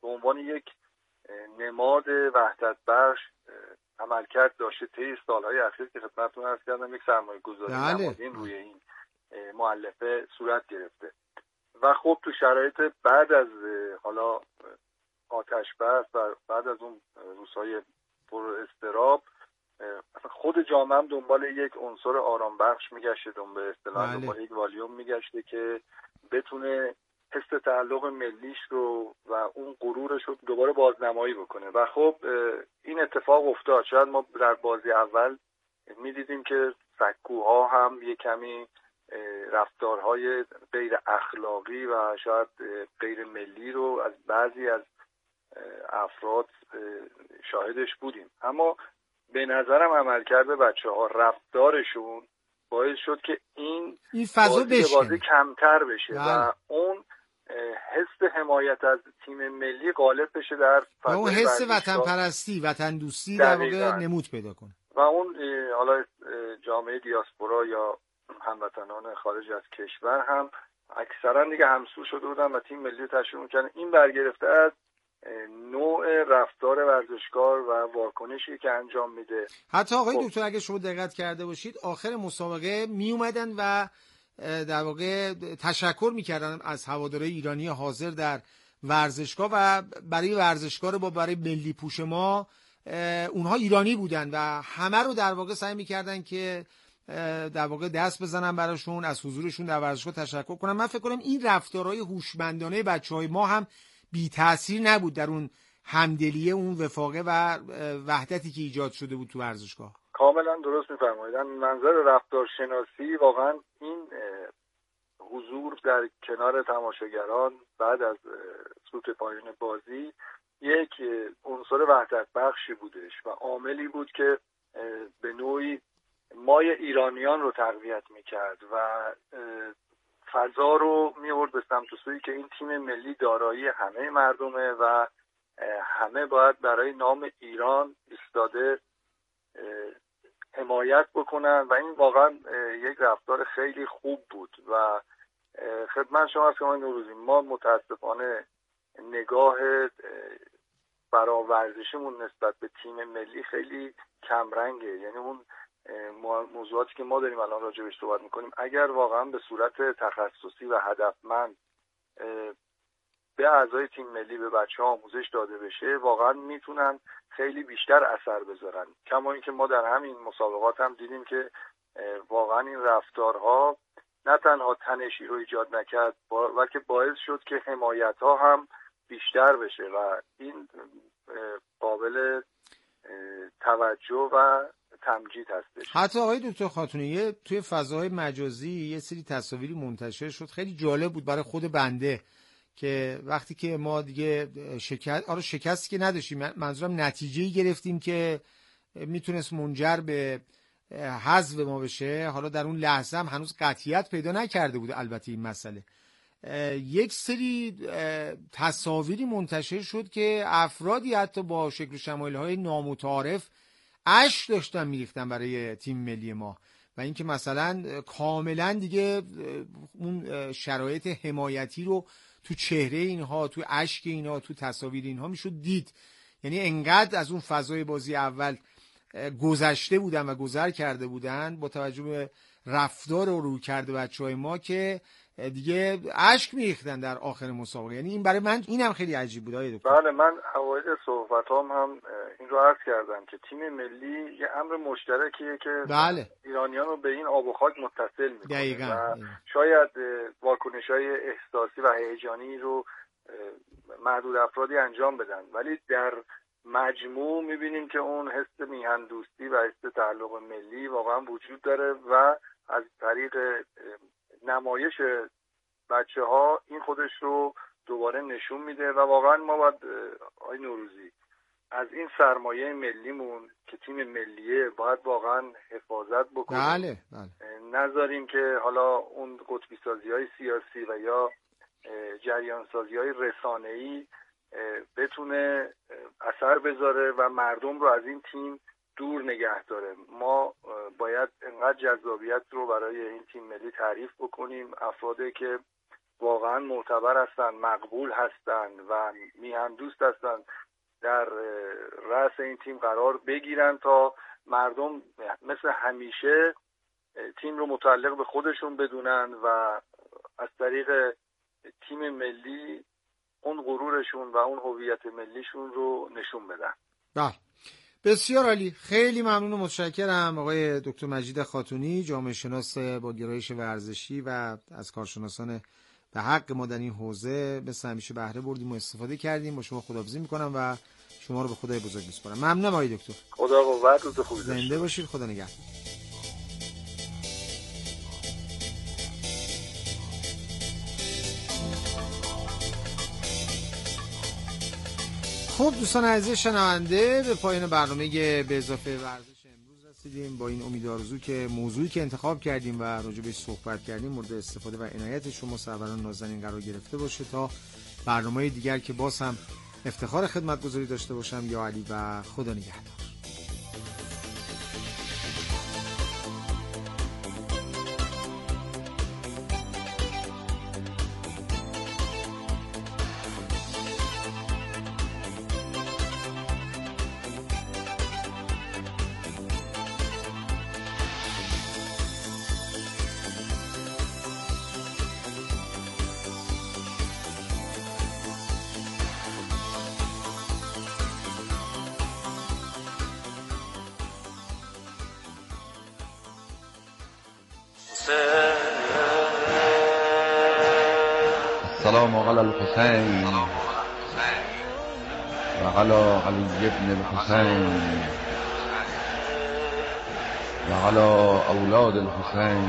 به عنوان یک نماد وحدت بخش عملکرد داشته طی سالهای اخیر که خدمتتون عرض کردم، یک سرمایه‌گذاری نمادین روی این مؤلفه صورت گرفته و خب تو شرایط بعد از حالا آتش بس و بعد از اون روزهای پر اضطراب، خود جامعه هم دنبال یک عنصر آرام بخش میگشته، دنبال یک والیوم میگشته که بتونه حس تعلق ملیش رو و اون غرورش رو دوباره بازنمایی بکنه و خب این اتفاق افتاد. شاید ما در بازی اول میدیدیم که سکوها هم یک کمی رفتارهای غیر اخلاقی و شاید غیر ملی رو از بعضی از افراد شاهدش بودیم، اما به نظرم عملکرد بچه‌ها، رفتارشون باعث شد که این فضا بازی کمتر بشه و اون حس حمایت از تیم ملی غالب بشه در فضای اون حس وطن پرستی، وطن دوستی در واقع نمود پیدا کنه و اون حالا جامعه دیاسپورا یا هموطنان خارج از کشور هم اکثرا دیگه همسو شده بودن و تیم ملی رو تشویق می‌کردن. این برگرفته از نوع رفتار ورزشکار و واکنشی که انجام میده. حتی آقای دکتر اگه شما دقت کرده باشید آخر مسابقه می اومدن و در واقع تشکر میکردن از هوادارهای ایرانی حاضر در ورزشگاه و برای ورزشکار برای ملی پوش ما اونها ایرانی بودن و همه رو در واقع سعی میکردن که در واقع دست بزنن براشون، از حضورشون در ورزشگاه تشکر کنن. من فکر کنم این رفتارهای هوشمندانه بچهای ما هم بی تأثیر نبود در اون همدلیه، اون وفاقه و وحدتی که ایجاد شده بود تو ورزشگاه. کاملا درست می‌فرمایید. منظر رفتارشناسی واقعا این حضور در کنار تماشاگران بعد از سوت پایان بازی یک عنصر وحدت بخشی بودش و عاملی بود که به نوعی مای ایرانیان رو تقویت می‌کرد و فضا رو می‌آورد به سمت و سویی که این تیم ملی دارایی همه مردمه و همه باید برای نام ایران ایستاده حمایت بکنن و این واقعا یک رفتار خیلی خوب بود و خدمت شما از شما نوروزی ما متاسفانه نگاه براورزشیمون نسبت به تیم ملی خیلی کمرنگه. یعنی اون موضوعاتی که ما داریم الان راجع بهش صحبت میکنیم اگر واقعا به صورت تخصصی و هدفمند به اعضای تیم ملی، به بچه‌ها آموزش داده بشه، واقعا میتونن خیلی بیشتر اثر بذارن. کما اینکه ما در همین مسابقات هم دیدیم که واقعا این رفتارها نه تنها تنشی رو ایجاد نکرد بلکه باعث شد که حمایت‌ها هم بیشتر بشه و این قابل توجه و تمجید هستش. حتی آقای دکتر خاتونی توی فضاهای مجازی یه سری تصاویری منتشر شد خیلی جالب بود برای خود بنده که وقتی که ما دیگه شکستی که نداشتیم، منظورم نتیجه‌ای گرفتیم که میتونست منجر به حذف ما بشه. حالا در اون لحظه هم هنوز قطعیت پیدا نکرده بود البته این مسئله. یک سری تصاویری منتشر شد که افرادی حتی با شکل و شمایل‌های نامتعارف اشک داشتن میریختن برای تیم ملی ما و اینکه مثلا کاملا دیگه اون شرایط حمایتی رو تو چهره اینها، تو اشک اینها، تو تصاویر اینها میشد دید. یعنی انقدر از اون فضای بازی اول گذشته بودن و گذر کرده بودن با توجه به رفتار و رویکرد بچهای ما که دیگه اشک میریختن در آخر مسابقه. یعنی این برای من اینم خیلی عجیب بود آقای دکتر. بله، من اوایل صحبتام هم این رو عرض کردم که تیم ملی یه امر مشترکیه که بله. ایرانیان رو به این آب و خاک متصل میکنه دقیقاً. و شاید واکنش‌های احساسی و هیجانی رو محدود افرادی انجام بدن، ولی در مجموع میبینیم که اون حس میهن دوستی و حس تعلق ملی واقعا وجود داره و از طریق نمایش بچه‌ها این خودش رو دوباره نشون میده و واقعا ما باید آقای نوروزی از این سرمایه ملیمون که تیم ملیه باید واقعا حفاظت بکنیم. بله. نذاریم که حالا اون قطبی سازی‌های سیاسی و یا جریان سازی‌های رسانه‌ای بتونه اثر بذاره و مردم رو از این تیم دور نگه داره. ما باید انقدر جذابیت رو برای این تیم ملی تعریف بکنیم، افرادی که واقعا معتبر هستن، مقبول هستن و میهن دوست هستن در رأس این تیم قرار بگیرن تا مردم مثل همیشه تیم رو متعلق به خودشون بدونن و از طریق تیم ملی اون غرورشون و اون هویت ملیشون رو نشون بدن. بله، بسیار عالی. خیلی ممنون و متشکرم آقای دکتر مجید خاتونی، جامعه شناس با گرایش ورزشی و از کارشناسان به حق ما در این حوزه. مثل همیشه بهره بردیم و استفاده کردیم. با شما خداحافظی میکنم و شما رو به خدای بزرگ میسپارم. ممنونم آقای دکتر. خدا قوت، روز خوبی داشته زنده باشید. خدا نگهدار. خب دوستان عزیز شنونده، به پایان برنامه به اضافه ورزش امروز رسیدیم. با این امید و آرزو که موضوعی که انتخاب کردیم و راجع بهش صحبت کردیم مورد استفاده و عنایت شما سروران نازنین قرار گرفته باشه. تا برنامه دیگر که باز هم افتخار خدمتگزاری داشته باشم، یا علی و خدا نگهدار. السلام علی الحسین و علی علی ابن الحسین و علی اولاد الحسین.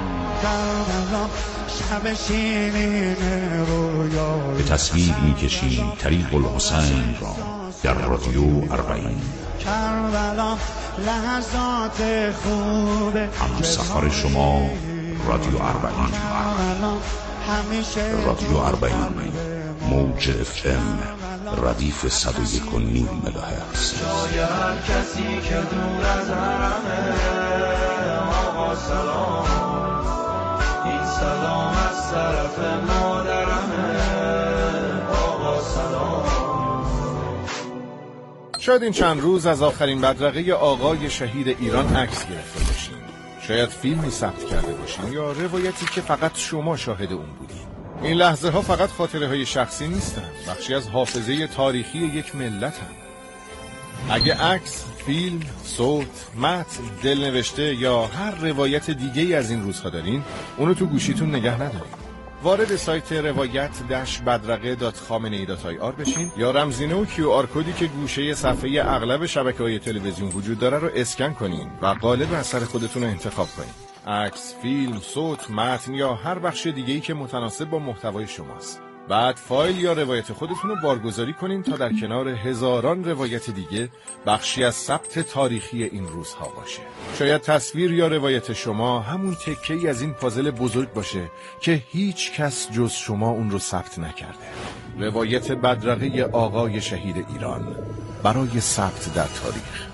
به تصویر می‌کشیم طریق الحسین را در رادیو 40. همسفر شما رادیو 40. رادیو 40 موج FM ردیف 101.9 مگاهرتز. جای هر کسی که دور از حرمه آقا سلام، این سلام از طرف مادرمه آقا سلام. شاید این چند روز از آخرین بدرقه آقای شهید ایران عکس گرفته باشین. شاید فیلمی ثبت کرده باشین یا روایتی که فقط شما شاهد اون بودین. این لحظه ها فقط خاطره های شخصی نیستن، بخشی از حافظه تاریخی یک ملت هم. اگه عکس، فیلم، صوت، متن، دلنوشته یا هر روایت دیگه‌ای از این روزها دارین، اونو تو گوشیتون نگه ندارین. وارد سایت روایت-بدرقه.خامنه‌ای.ir بشین یا رمزینه و QR کدی که گوشه صفحه اغلب شبکه‌های تلویزیون وجود داره رو اسکن کنین و قالب اثر خودتون رو انتخاب کنین. عکس، فیلم، صوت، متن یا هر بخش دیگه‌ای که متناسب با محتوای شماست. بعد فایل یا روایت خودتون رو بارگذاری کنین تا در کنار هزاران روایت دیگه بخشی از ثبت تاریخی این روزها باشه. شاید تصویر یا روایت شما همون تکه‌ای از این پازل بزرگ باشه که هیچ کس جز شما اون رو ثبت نکرده. روایت بدرقه آقای شهید ایران برای ثبت در تاریخ.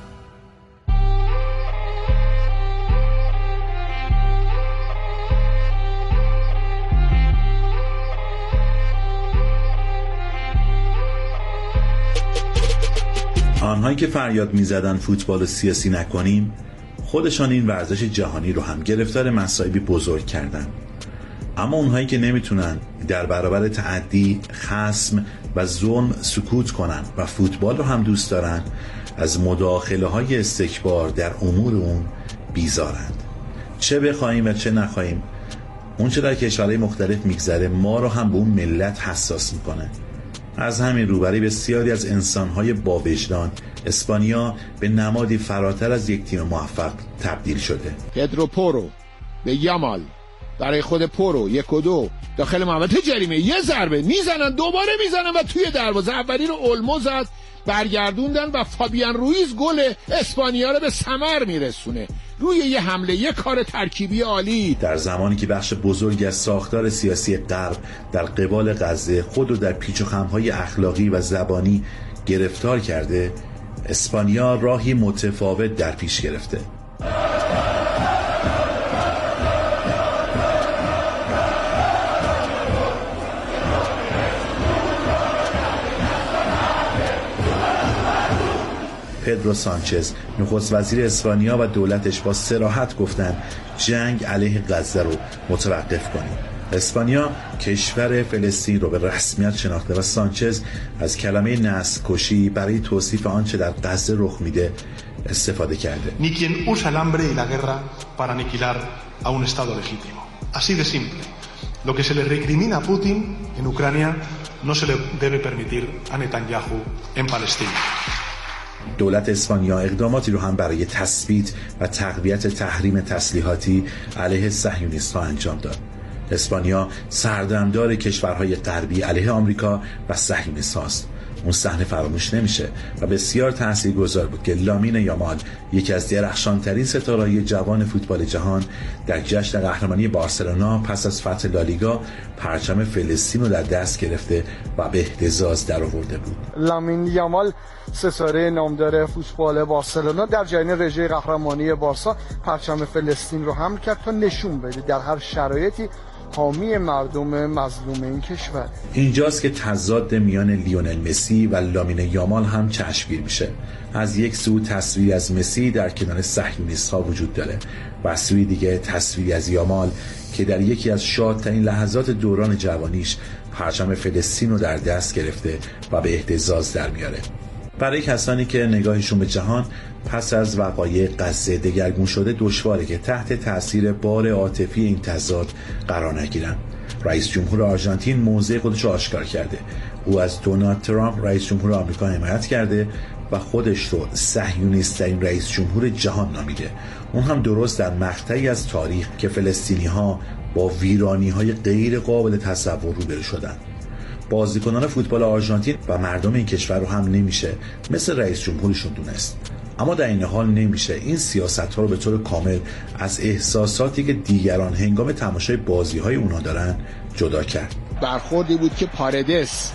آنهایی که فریاد می‌زدن فوتبال سیاسی نکنیم، خودشان این ورزش جهانی رو هم گرفتار مصائبی بزرگ کردن. اما اونهایی که نمیتونن در برابر تعدی، خصم و ظلم سکوت کنن و فوتبال رو هم دوست دارن، از مداخله‌های استکبار در امور اون بیزارند. چه بخوایم و چه نخواهیم، اون چه در کشورهای مختلف میگذره ما رو هم به اون ملت حساس میکنه. از همین رو برای بسیاری از انسان‌های با وجدان، اسپانیا به نمادی فراتر از یک تیم موفق تبدیل شده. پدرو پورو به یامال، برای خود پورو 1-2 داخل محوطه جریمه، یه ضربه میزنن، دوباره میزنن و توی دروازه. اولی رو اولمو زد، برگردوندن و فابیان رویز گل اسپانیا رو به ثمر میرسونه روی یه حمله، یه کار ترکیبی عالی. در زمانی که بخش بزرگی از ساختار سیاسی غرب در قبال غزه خود رو در پیچ و خم‌های اخلاقی و زبانی گرفتار کرده، اسپانیا راهی متفاوت در پیش گرفته. پدرو سانچز نخست وزیر اسپانیا و دولتش با صراحت گفتن جنگ علیه غزه رو متوقف کنیم. اسپانیا کشور فلسطین رو به رسمیت شناخته و سانچز از کلمه نسل کشی برای توصیف آنچه در غزه رخ میده استفاده کرده. Ni quien usa el hambre y la guerra para aniquilar a un estado legítimo. Así de simple. Lo que se le recrimina a Putin en Ucrania no se le debe permitir a Netanyahu en Palestina. دولت اسپانیا اقداماتی رو هم برای تثبیت و تقویت تحریم تسلیحاتی علیه صهیونیست‌ها انجام داد. اسپانیا سردمدار کشورهای غربی علیه آمریکا و صهیونیست‌هاست. اون صحنه فراموش نمیشه و بسیار تاثیرگذار بود که لامین یامال، یکی از درخشانترین ستاره‌های جوان فوتبال جهان، در جشن قهرمانی بارسلونا پس از فتح لالیگا پرچم فلسطین رو در دست گرفته و به اهتزاز درآورده بود. لامین یامال ستاره نامدار فوتبال بارسلونا در جریان رژه قهرمانی بارسا پرچم فلسطین رو حمل کرد تا نشون بده در هر شرایطی حامی مردم مظلوم این کشور. اینجاست که تضاد میان لیونل مسی و لامین یامال هم چشمگیر میشه. از یک سو تصویری از مسی در کنار صهیونیست‌ها وجود داره و از سوی دیگه تصویری از یامال که در یکی از شادترین لحظات دوران جوانیش پرچم فلسطین رو در دست گرفته و به اهتزاز در میاره. برای کسانی که نگاهشون به جهان پس از وقایع غزه دگرگون شده دشواره که تحت تاثیر بار عاطفی این تضاد قرار نگیرن. رئیس جمهور آرژانتین موضع خودش رو آشکار کرده. او از دونالد ترامپ رئیس جمهور آمریکا حمایت کرده و خودش رو صهیونیست‌ترین رئیس جمهور جهان نامیده. اون هم درست در مقطعی از تاریخ که فلسطینی‌ها با ویرانی‌های غیر قابل تصور روبرو شدن. بازیکنان فوتبال آرژانتین و مردم این کشور رو هم نمیشه مثل رئیس جمهورشون دونست، اما در این حال نمیشه این سیاست‌ها رو به طور کامل از احساساتی که دیگران هنگام تماشای بازی‌های اونا دارن جدا کرد. برخوردی بود که پارادیس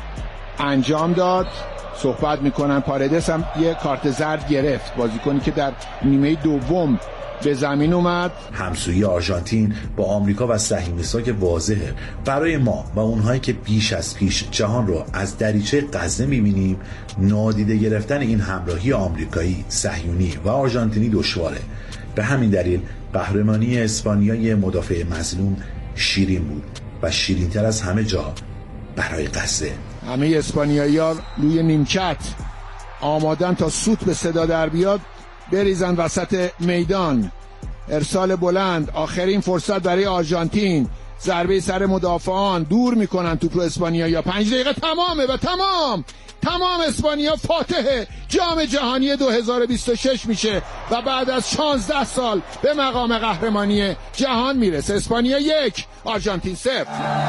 انجام داد. صحبت میکنن پارادیس هم یه کارت زرد گرفت، بازیکنی که در نیمه دوم به زمین اومد. همسویی آرژانتین با آمریکا و صهیونیست‌ها که واضحه. برای ما و اونهایی که بیش از پیش جهان رو از دریچه غزه می‌بینیم، نادیده گرفتن این همراهی آمریکایی، صهیونی و آرژانتینی دشواره. به همین دلیل قهرمانی اسپانیای مدافع مظلوم شیرین بود و شیرین‌تر از همه جا برای غزه. همه اسپانیایی‌ها روی نیمکت آمادن تا سوت به صدا در بیاد بریزن وسط میدان. ارسال بلند، آخرین فرصت برای آرژانتین، ضربه سر مدافعان، دور میکنن توپ رو اسپانیا. 5 دقیقه تمامه و تمام اسپانیا فاتح جام جهانی 2026 میشه و بعد از 16 سال به مقام قهرمانی جهان میرسه. اسپانیا 1 آرژانتین 0.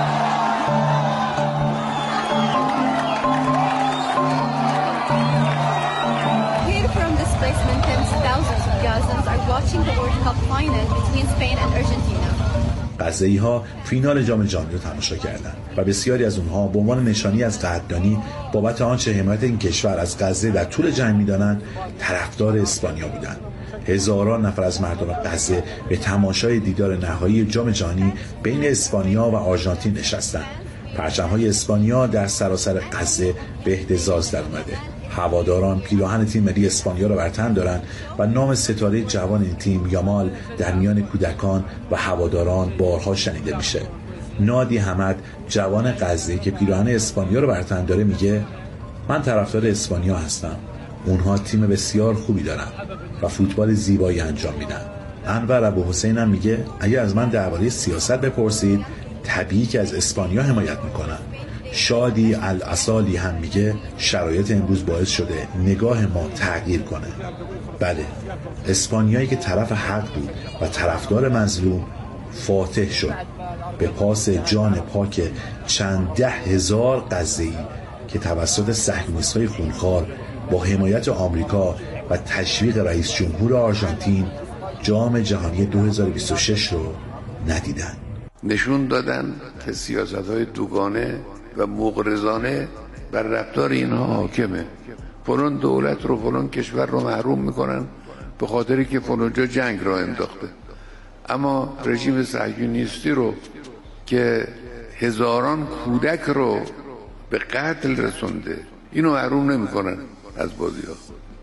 غزه‌ای‌ها فینال جام جهانی رو تماشا کردند و بسیاری از اونها به عنوان نشانی از قدردانی بابت آنچه حمایت این کشور از غزه در طول جنگ می‌دانند طرفدار اسپانیا بودند. هزاران نفر از مردم غزه به تماشای دیدار نهایی جام جهانی بین اسپانیا و آرژانتین نشستند. پرچم‌های اسپانیا در سراسر غزه به اهتزاز در اومده. هواداران پیراهن تیم ملی اسپانیا را بر تن دارند و نام ستاره جوان این تیم یامال در میان کودکان و هواداران بارها شنیده میشه. نادی حمد، جوان غزه‌ای که پیراهن اسپانیا را بر تن داره، میگه من طرفدار اسپانیا هستم. اونها تیم بسیار خوبی دارن و فوتبال زیبایی انجام میدن. انور ابوحسین هم میگه اگه از من درباره سیاست بپرسید طبیعی که از اسپانیا حمایت میکنن. شادی الاصالی هم میگه شرایط امروز باعث شده نگاه ما تغییر کنه. بله، اسپانیایی که طرف حق بود و طرفدار مظلوم فاتح شد به پاس جان پاک چند 10,000 غزه‌ای که توسط صهیونیست‌های خونخوار با حمایت آمریکا و تشویق رئیس جمهور آرژانتین جام جهانی 2026 رو ندیدن. نشون دادن که سیاست‌های دوگانه و مغرضانه بر رفتار اینها حاکمه. فلان دولت رو، فلان کشور رو محروم میکنن به خاطری که فلان جا جنگ را انداخته، اما رژیم صهیونیستی رو که هزاران کودک رو به قتل رسونده اینو محروم نمیکنن از بازی ها.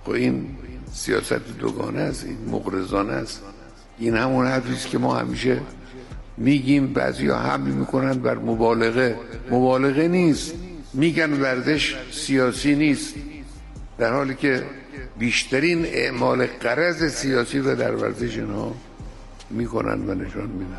خب این سیاست دوگانه است، این مغرضانه است. این همون حرفیست که ما همیشه میگیم، بعضیا حمل میکنن بر مبالغه نیست، میگن ورزش سیاسی نیست، در حالی که بیشترین اعمال غرض سیاسی رو در ورزش اینها میکنن و نشان میدن.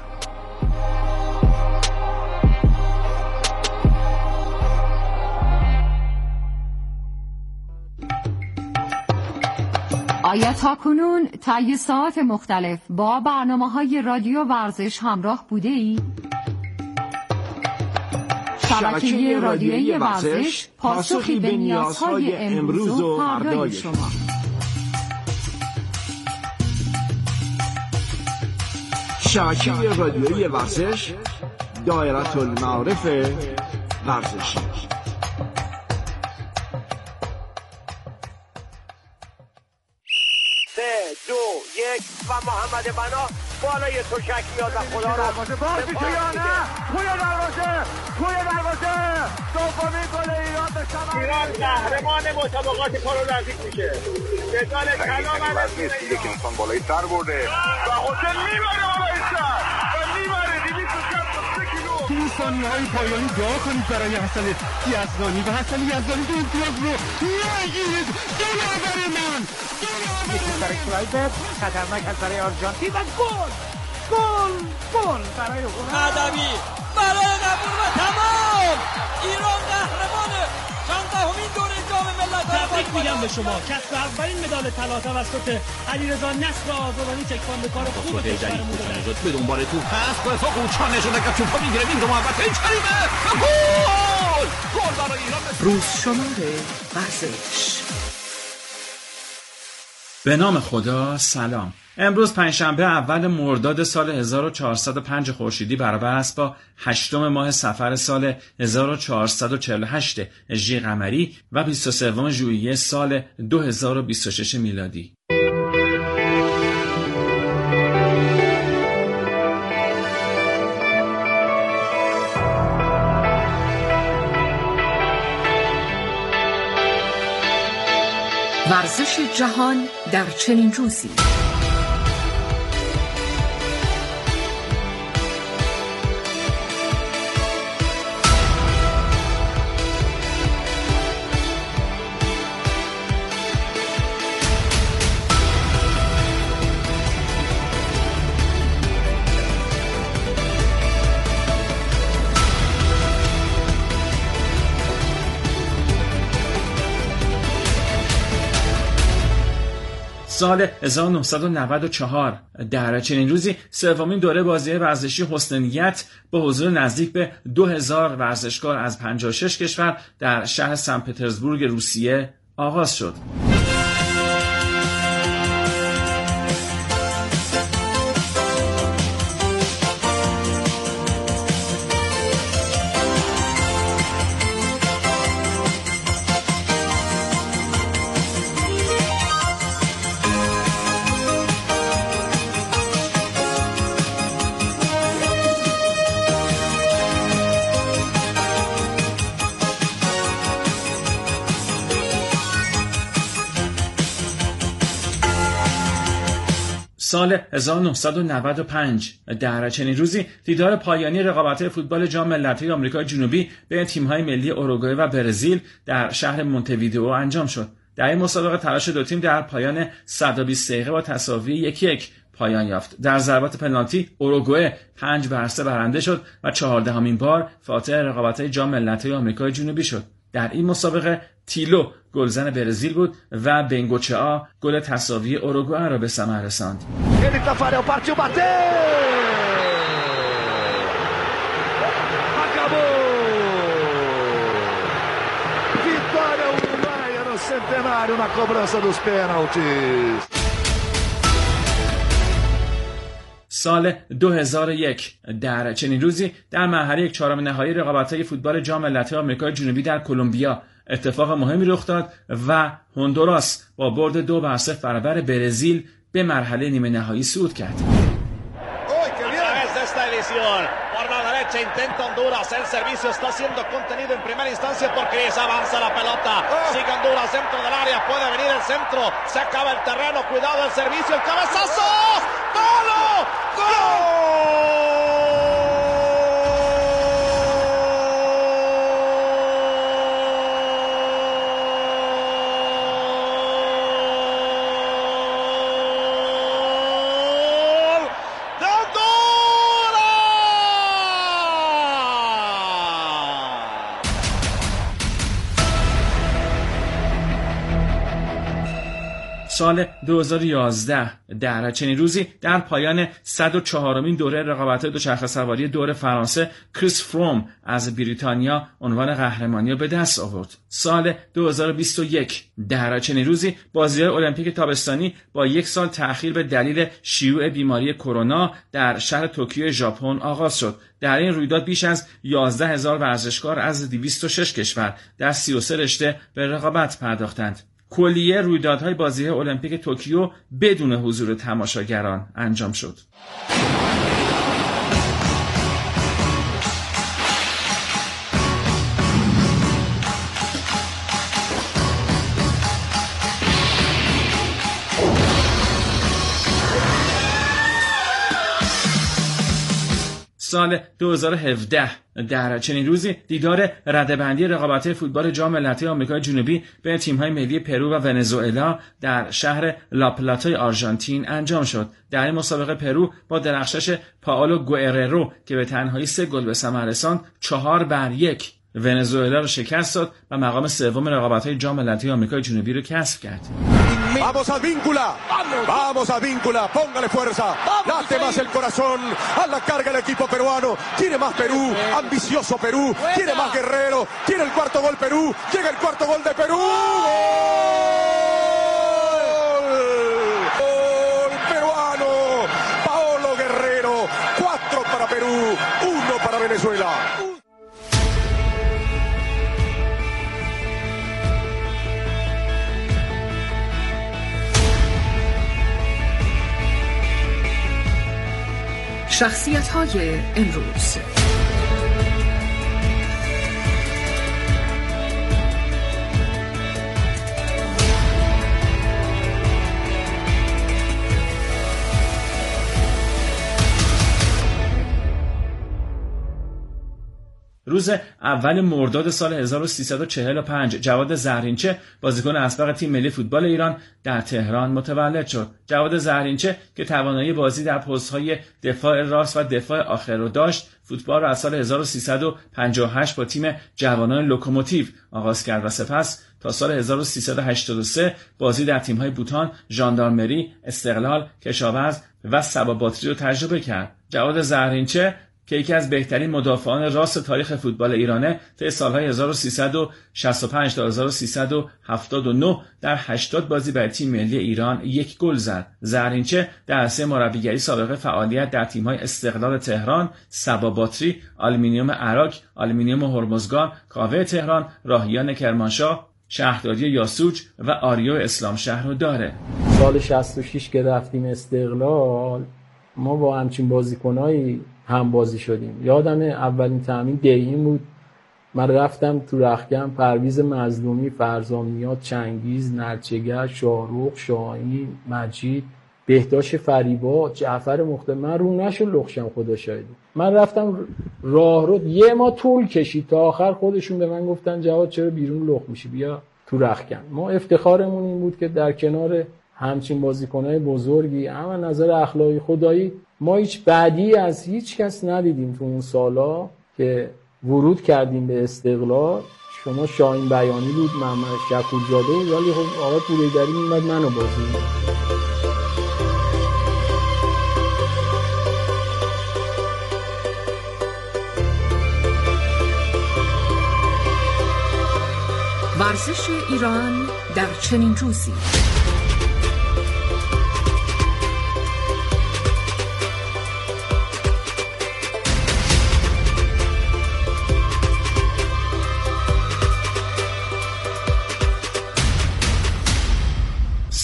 آیا تاکنون طی ساعات مختلف با برنامه‌های رادیو ورزش همراه بوده ای؟ شبکه رادیویی ورزش پاسخی به نیازهای امروز و فردای شما. شبکه رادیویی ورزش، دایره المعارف ورزشی. 3 2 1 و محمد بنا بالای تشک میاد و خدا را بازی تو یا نه؟ توی دروازه دومین گل ایران به ثمر ایران قهرمان مسابقات پارالمپیک میشه. بدال کلام از دیگه که انسان بالای سر برده و حسین میبره بالای سر و میبره 263 کیلو. تو ثانیه‌های پایانی دعا کنید برای حسن یزدانی و حسن یزدانی دو امتیاز رو نگیرید. دلاور من یکی برای کلایبت خطرناک از برای آرژانتین و گل برای ادبی برای قبول و تمام. ایران قهرمانه. چندمین دوره جام ملت‌ها. تبریک میگم به شما. کسب اولین مدال طلا توسط علیرضا نصر آزادانی تکواندوکار خوب کشورمون داد. به دنبال توپ هست با اتفاق قوچان نشده که توپا میگیره میره محبت این کریمه گل برای ایران. روز شماره ورزش. به نام خدا. سلام. امروز پنجشنبه اول مرداد سال 1405 خورشیدی برابر است با 8 ماه صفر سال 1448 هجری قمری و 23 ژوئیه سال 2026 میلادی. ورزش جهان در چنین روزی. سال 1994 در چنین روزی سومین دوره بازی ورزشی حسن نیت با حضور نزدیک به 2000 ورزشکار از 56 کشور در شهر سن پترزبورگ روسیه آغاز شد. سال 1995 در چنین روزی دیدار پایانی رقابت‌های فوتبال جام ملت‌های آمریکای جنوبی بین تیم‌های ملی اوروگوئه و برزیل در شهر مونته‌ویدئو انجام شد. در این مسابقه تلاش دو تیم در پایان 120 دقیقه با تساوی 1-1 پایان یافت. در ضربات پنالتی اوروگوئه 5-3 برنده شد و 14مین بار فاتح رقابت‌های جام ملت‌های آمریکای جنوبی شد. در این مسابقه تیلو گلزن برزیل بود و بنگوچا گل تساوی اوروگوئه را به ثمر رساند. سال 2001 در چنین روزی در مرحله 1/4 نهایی رقابت‌های فوتبال جام ملت‌های آمریکای جنوبی در کلمبیا اتفاق مهمی رخ داد و هندوراس با برد 2-0 برابر برزیل به مرحله نیمه نهایی صعود کرد. derecha, intenta Honduras, el servicio está siendo contenido en primera instancia por Cris, avanza la pelota, sigue Honduras dentro del área, puede venir el centro, se acaba el terreno, cuidado el servicio, el cabezazo, ¡gol! سال 2011 در چنین روزی در پایان 104مین دوره رقابت‌های دوچرخه سواری دور فرانسه کریس فروم از بریتانیا عنوان قهرمانی به دست آورد. سال 2021 در چنین روزی بازی‌های المپیک تابستانی با 1 سال تأخیر به دلیل شیوع بیماری کرونا در شهر توکیو ژاپن آغاز شد. در این رویداد بیش از 11,000 ورزشکار از 206 کشور در 33 رشته به رقابت پرداختند. کلیه رویدادهای بازی‌های المپیک توکیو بدون حضور تماشاگران انجام شد. سال 2017 در چنین روزی دیدار رده‌بندی رقابت‌های فوتبال جام ملت‌های آمریکای جنوبی بین تیم‌های ملی پرو و ونزوئلا در شهر لاپلاتای آرژانتین انجام شد. در این مسابقه پرو با درخشش پائولو گوئررو که به تنهایی 3 گل به ثمر رساند 4-1 ونزوئلا را شکست داد و مقام سوم رقابت‌های جام ملت‌های آمریکای جنوبی را کسب کرد. Vamos Advíncula, vamos Advíncula, póngale fuerza, late más el corazón, a la carga el equipo peruano, tiene más Perú, ambicioso Perú, tiene más Guerrero, tiene el cuarto gol Perú, llega el cuarto gol de Perú, gol peruano, Paolo Guerrero, 4 para Perú, 1 para Venezuela. شخصیت‌های امروز. روز اول مرداد سال 1345 جواد زهرینچه بازیکن اسبق تیم ملی فوتبال ایران در تهران متولد شد. جواد زهرینچه که توانایی بازی در پست‌های دفاع راست و دفاع آخر را داشت، فوتبال را از سال 1358 با تیم جوانان لوکوموتیو آغاز کرد و سپس تا سال 1383 بازی در تیم‌های بوتان، ژاندارمری، استقلال، کشاورز و سبا باتری را تجربه کرد. جواد زهرینچه که یکی از بهترین مدافعان راست تاریخ فوتبال ایرانه، طی سالهای 1365 تا 1379 در 80 بازی برای تیم ملی ایران 1 گل زد. زهرینچه در عرصه مربیگری سابقه فعالیت در تیم‌های استقلال تهران، سبا باتری، آلومینیوم عراق، آلومینیوم هرمزگان، کاوه تهران، راهیان کرمانشاه، شهرداری یاسوج و آریو اسلام شهر رو داره. سال 66 که رفتیم استقلال، ما با همچین بازیکنایی هم بازی شدیم. یادم اولین تمرین دیهیم بود، من رفتم تو رختکن، پرویز مظلومی، فرزانیات، چنگیز، نرچگر، شاهرخ، شاهین، مجید، بهداشت فریبا، جعفر مختار. من رو نشو لخشم، خدا شاهد. من رفتم راه رو 1 ماه طول کشید تا آخر خودشون به من گفتن جواد چرا بیرون لخ میشی، بیا تو رختکن. ما افتخارمون این بود که در کنار همچین بازیکنای بزرگی، اما نظر اخلاقی خدایی ما هیچ بعدی از هیچ کس ندیدیم تو اون سالا که ورود کردیم به استقلال. شما شاهین بیانی بود، محمد شکورزاده بود، ولی خب آقا پوریدری میومد منو بازی می‌داد. ورزش ایران در چنین روزی.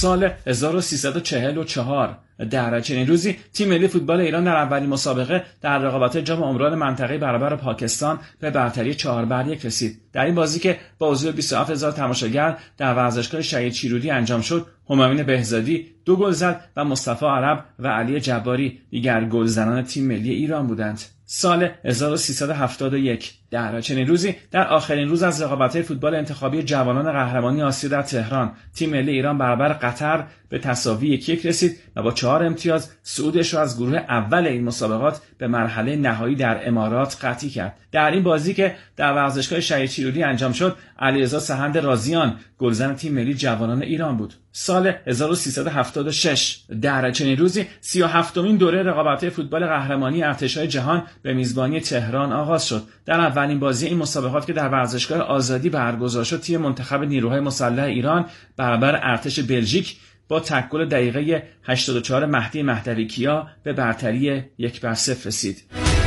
سال 1344 در چنین روزی تیم ملی فوتبال ایران در اولین مسابقه در رقابت جام عمران منطقه‌ای برابر پاکستان به برتری 4-1 رسید. در این بازی که با حضور 27000 تماشاگر در ورزشگاه شهید شیرودی انجام شد، همامین بهزادی 2 گل زد و مصطفی عرب و علی جباری دیگر گلزنان تیم ملی ایران بودند. سال 1371 در چنین روزی در آخرین روز از رقابت‌های فوتبال انتخابی جوانان قهرمانی آسیا در تهران، تیم ملی ایران برابر قطر به تساوی 1-1 رسید و با 4 امتیاز صعودش را از گروه اول این مسابقات به مرحله نهایی در امارات قطعی کرد. در این بازی که در ورزشگاه شهید شیرودی انجام شد، علیرضا سهند رازیان گلزن تیم ملی جوانان ایران بود. سال 1376 در چنین روزی 37مین دوره رقابت‌های فوتبال قهرمانی ارتش‌های جهان به میزبانی تهران آغاز شد. در اولین بازی این مسابقات که در ورزشگاه آزادی برگزار شد، تیم منتخب نیروهای مسلح ایران برابر ارتش بلژیک با تک گل دقیقه 84 مهدی مهدوی کیا به برتری 1-0 رسید.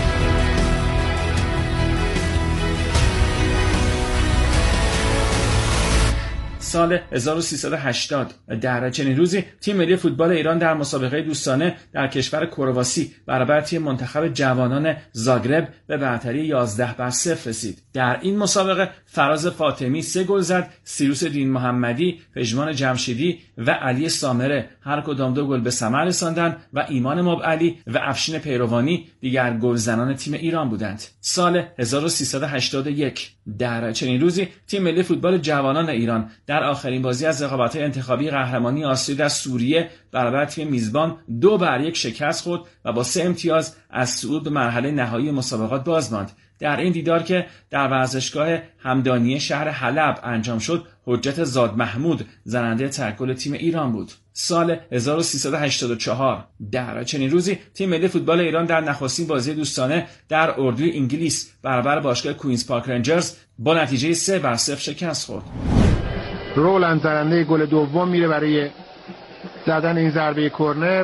سال 1380 در چنین روزی تیم ملی فوتبال ایران در مسابقه دوستانه در کشور کرواسی برابر تیم منتخب جوانان زاگرب به برتری 11-0 رسید. در این مسابقه فراز فاطمی 3 گل زد، سیروس دین محمدی، پژمان جمشیدی و علی سامره هر کدام 2 گل به ثمر رساندند و ایمان مبعلی و افشین پیروانی دیگر گلزنان تیم ایران بودند. سال 1381 در چنین روزی تیم ملی فوتبال جوانان ایران در آخرین بازی از رقابت‌های انتخابی قهرمانی آسیا در سوریه برابر تیم میزبان 2-1 شکست خورد و با 3 امتیاز از صعود به مرحله نهایی مسابقات باز ماند. در این دیدار که در ورزشگاه همدانی شهر حلب انجام شد، حجت زاد محمود زننده تک گل تیم ایران بود. سال 1384 در چنین روزی تیم ملی فوتبال ایران در نخستین بازی دوستانه در اردوی انگلیس برابر باشگاه کوینز پارک رنجرز با نتیجه 3-0 شکست خورد. رولند زننده گل دوم میره برای زدن این ضربه کرنر.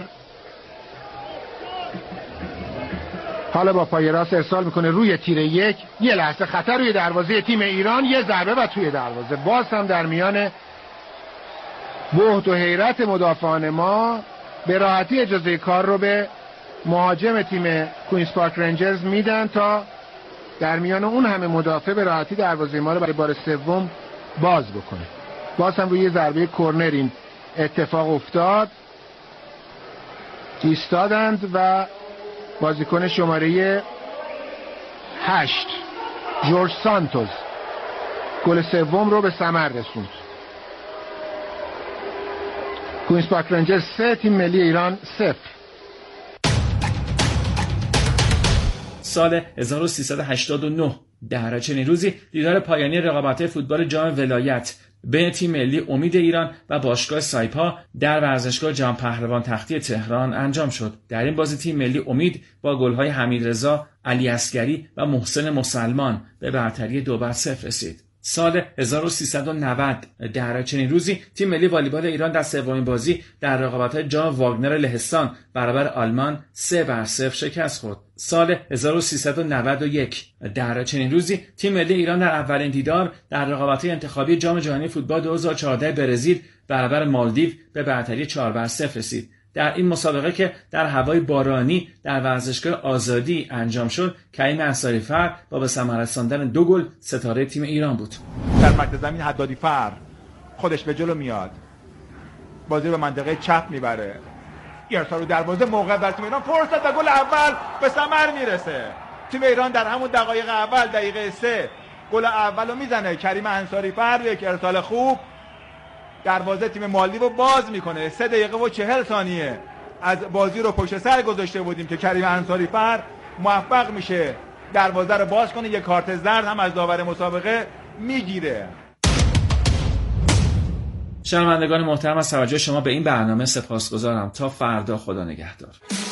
حالا با پای راست ارسال میکنه روی تیر 1. یه لحظه خطر روی دروازه تیم ایران، یه ضربه و توی دروازه. باز هم در میان بهت و حیرت مدافعان ما به راحتی اجازه کار رو به مهاجم تیم کوینز پارک رنجرز میدن تا در میان اون همه مدافع به راحتی دروازه ما رو برای بار سوم باز بکنه. باز هم روی ضربه کرنر این اتفاق افتاد. ایستادند و بازیکن شماره 8 جورج سانتوس گل سوم رو به ثمر رسوند. کوینز پارک رنجرز 3 تیم ملی ایران 0. سال 1389 در چنین روزی دیدار پایانی رقابت‌های فوتبال جام ولایت بین تیم ملی امید ایران و باشگاه سایپا در ورزشگاه جام پهلوان تختی تهران انجام شد. در این بازی تیم ملی امید با گل‌های حمیدرضا، علی عسگری و محسن مسلمان به برتری 2-0 رسید. سال 1390 در چنین روزی تیم ملی والیبال ایران در سومین بازی در رقابت‌های جام واگنر لهستان برابر آلمان 3-0 شکست خورد. سال 1391 در چنین روزی تیم ملی ایران در اولین دیدار در رقابت‌های انتخابی جام جهانی فوتبال 2014 برزیل برابر مالدیو به برتری 4-0 رسید. در این مسابقه که در هوای بارانی در ورزشگاه آزادی انجام شد، کریم انصاری‌فر با به ثمر رساندن 2 گل ستاره تیم ایران بود. در مد زمین حدادی فر خودش به جلو میاد، بازی به منطقه چپ میبره، ارسال رو دروازه موقع در تیم ایران فرصت و گل اول به ثمر میرسه. تیم ایران در همون دقایق اول دقیقه 3 گل اول رو میزنه. کریم انصاری‌فر یک ارسال خوب دروازه تیم مالدیو رو باز میکنه. 3 دقیقه و 40 ثانیه از بازی رو پشت سر گذاشته بودیم که کریم انصاری‌فر موفق میشه دروازه رو باز کنه. یک کارت زرد هم از داور مسابقه میگیره. شنوندگان محترم، از توجه شما به این برنامه سپاسگزارم. تا فردا، خدا نگهدار.